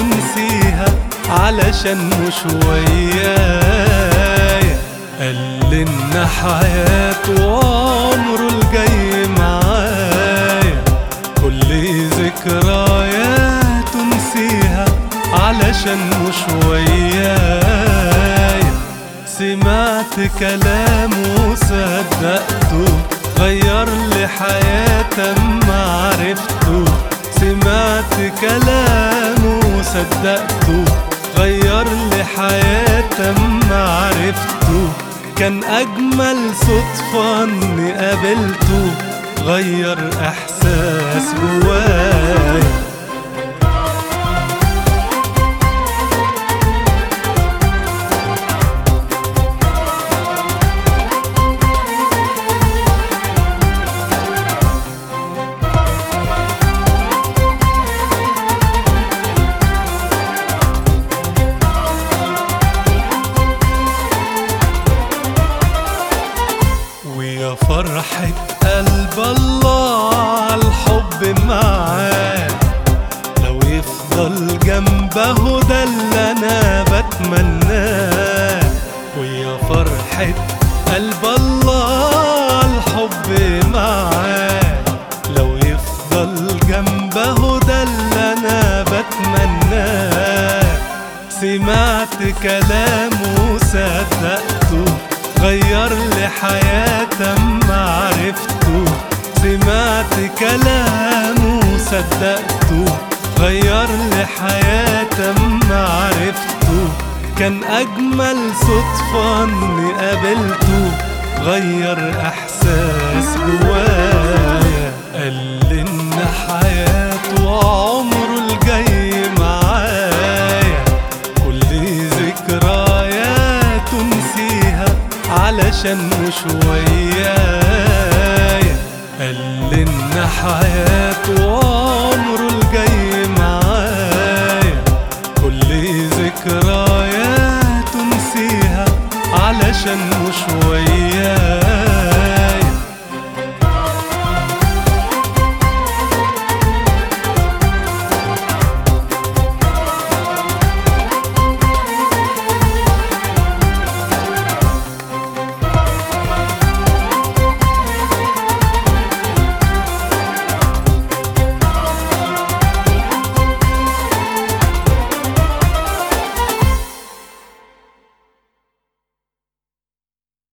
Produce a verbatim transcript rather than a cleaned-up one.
نسيها علشان مش ويايا. قال لنا حياته وعمره الجاي معايا، كل ذكرياته نسيها علشان مش ويايا. سمعت كلامه وصدقته، غير لي حياتي اما عرفته. سمعت كلامه وصدقته، غير لي حياتي اما عرفته. كان اجمل صدفة اني قابلته، غير احساس جوايا. ويا فرحة قلب الله عالحب معاه، لو يفضل جنبه ده اللي انا بتمناه. ويا فرحة قلب الله عالحب معاه، لو يفضل جنبه ده اللي انا بتمناه. سمعت كلامه وصدقته، غير لي حياتي اما عرفته. سمعت كلامه وصدقته، غير لي حياتي اما عرفته. كان اجمل صدفة اني قابلته، غير احساس جوايا. قال لنا حياته وعمره الجاي معايا، كل ذكرياته نسيها علشان مش ويايا. قال لنا حياته